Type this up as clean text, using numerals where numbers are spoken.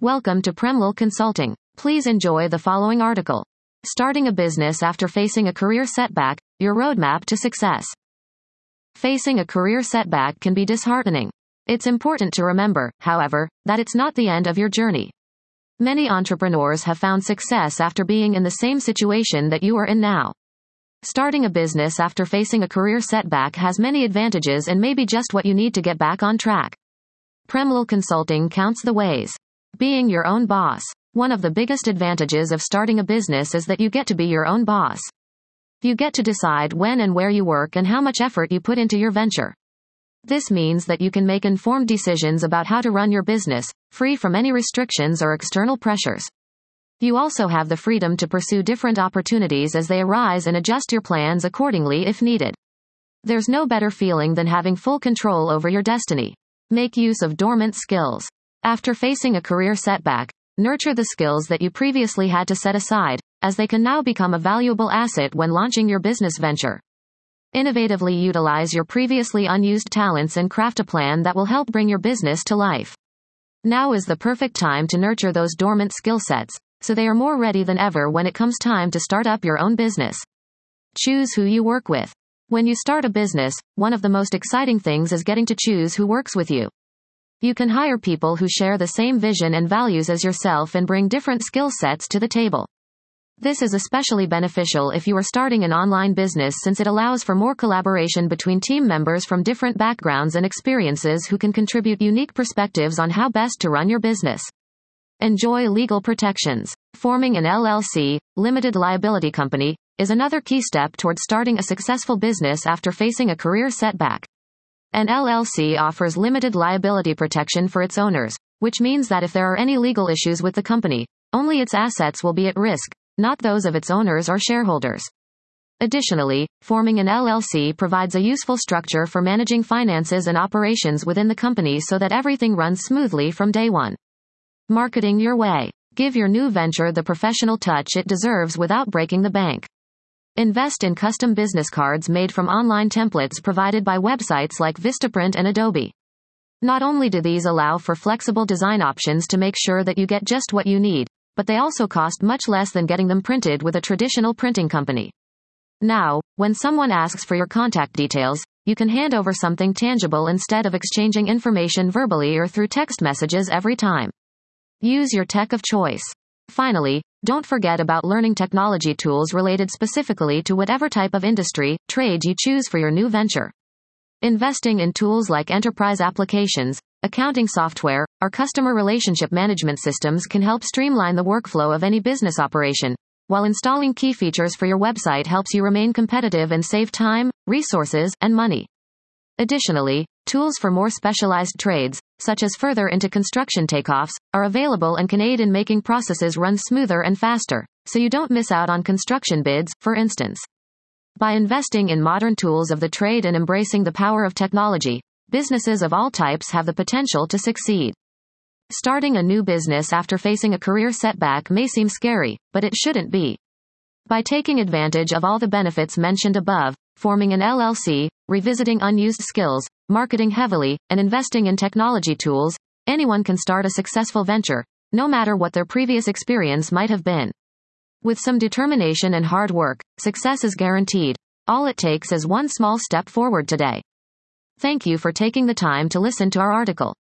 Welcome to Premlal Consulting. Please enjoy the following article. Starting a business after facing a career setback, your roadmap to success. Facing a career setback can be disheartening. It's important to remember, however, that it's not the end of your journey. Many entrepreneurs have found success after being in the same situation that you are in now. Starting a business after facing a career setback has many advantages and may be just what you need to get back on track. Premlal Consulting counts the ways. Being your own boss. One of the biggest advantages of starting a business is that you get to be your own boss. You get to decide when and where you work and how much effort you put into your venture. This means that you can make informed decisions about how to run your business, free from any restrictions or external pressures. You also have the freedom to pursue different opportunities as they arise and adjust your plans accordingly if needed. There's no better feeling than having full control over your destiny. Make use of dormant skills. After facing a career setback, nurture the skills that you previously had to set aside, as they can now become a valuable asset when launching your business venture. Innovatively utilize your previously unused talents and craft a plan that will help bring your business to life. Now is the perfect time to nurture those dormant skill sets, so they are more ready than ever when it comes time to start up your own business. Choose who you work with. When you start a business, one of the most exciting things is getting to choose who works with you. You can hire people who share the same vision and values as yourself and bring different skill sets to the table. This is especially beneficial if you are starting an online business, since it allows for more collaboration between team members from different backgrounds and experiences who can contribute unique perspectives on how best to run your business. Enjoy legal protections. Forming an LLC, limited liability company, is another key step towards starting a successful business after facing a career setback. An LLC offers limited liability protection for its owners, which means that if there are any legal issues with the company, only its assets will be at risk, not those of its owners or shareholders. Additionally, forming an LLC provides a useful structure for managing finances and operations within the company so that everything runs smoothly from day one. Marketing your way. Give your new venture the professional touch it deserves without breaking the bank. Invest in custom business cards made from online templates provided by websites like Vistaprint and Adobe. Not only do these allow for flexible design options to make sure that you get just what you need, but they also cost much less than getting them printed with a traditional printing company. Now, when someone asks for your contact details, you can hand over something tangible instead of exchanging information verbally or through text messages every time. Use your tech of choice. Finally, don't forget about learning technology tools related specifically to whatever type of industry, trade you choose for your new venture. Investing in tools like enterprise applications, accounting software, or customer relationship management systems can help streamline the workflow of any business operation, while installing key features for your website helps you remain competitive and save time, resources, and money. Additionally, tools for more specialized trades, such as further into construction takeoffs, are available and can aid in making processes run smoother and faster, so you don't miss out on construction bids, for instance. By investing in modern tools of the trade and embracing the power of technology, businesses of all types have the potential to succeed. Starting a new business after facing a career setback may seem scary, but it shouldn't be. By taking advantage of all the benefits mentioned above, forming an LLC, revisiting unused skills, marketing heavily, and investing in technology tools, anyone can start a successful venture, no matter what their previous experience might have been. With some determination and hard work, success is guaranteed. All it takes is one small step forward today. Thank you for taking the time to listen to our article.